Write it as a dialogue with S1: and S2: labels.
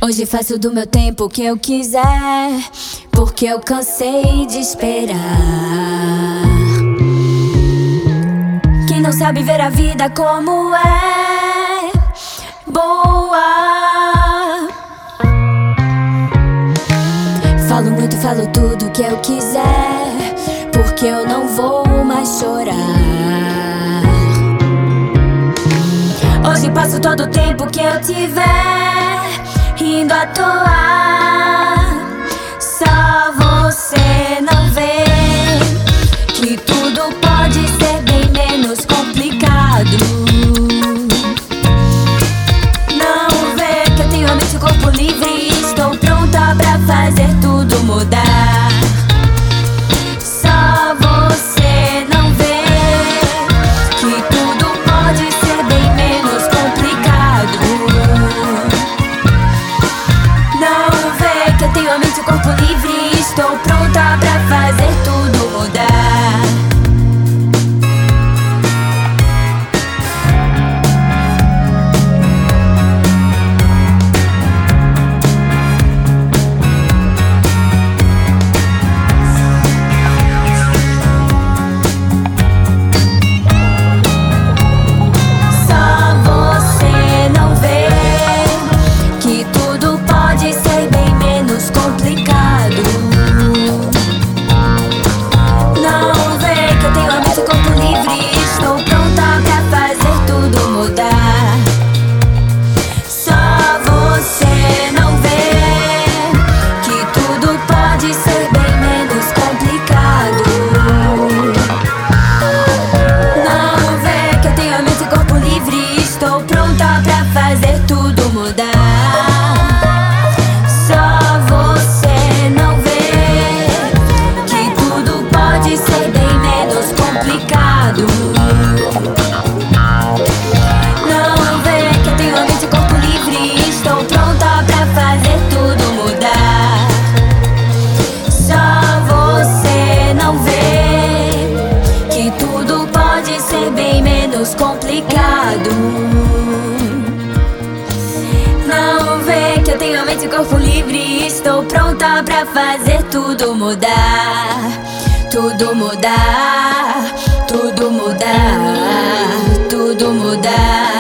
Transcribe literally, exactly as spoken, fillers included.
S1: Hoje faço do meu tempo o que eu quiser, porque eu cansei de esperar. Quem não sabe ver a vida como é boa. Falo muito, falo tudo que eu quiser, porque eu não vou mais chorar. Hoje passo todo o tempo que eu tiver rindo à toa. Só você não vê que tudo pode ser bem menos complicado. Não vê que eu tenho a mente e o corpo livre e estou pronta pra fazer tudo mudar. Só você não vê que tudo pode ser bem menos complicado. Não vê que eu tenho a mente e o corpo livre e estou pronta pra fazer tudo mudar. Complicado. Não vê que eu tenho a mente e o corpo livre e estou pronta pra fazer tudo mudar. Tudo mudar, tudo mudar, tudo mudar.